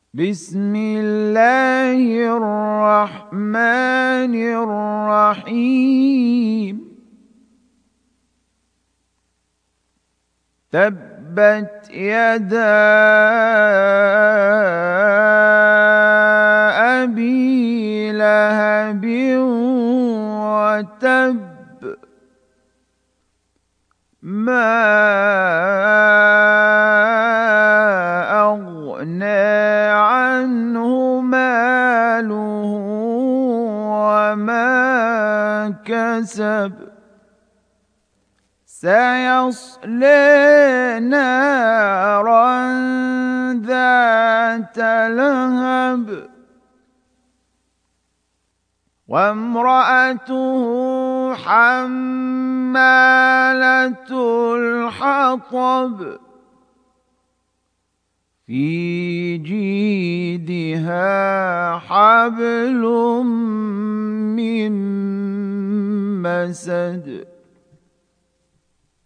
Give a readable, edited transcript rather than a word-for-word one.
بسم الله الرحمن الرحيم تبت يدا أبي لهب وتب ما أغنى عنه ماله وما كسب سيصلي نارا ذات لهب وامرأته حمالة الحطب في جيدها حبل من مسد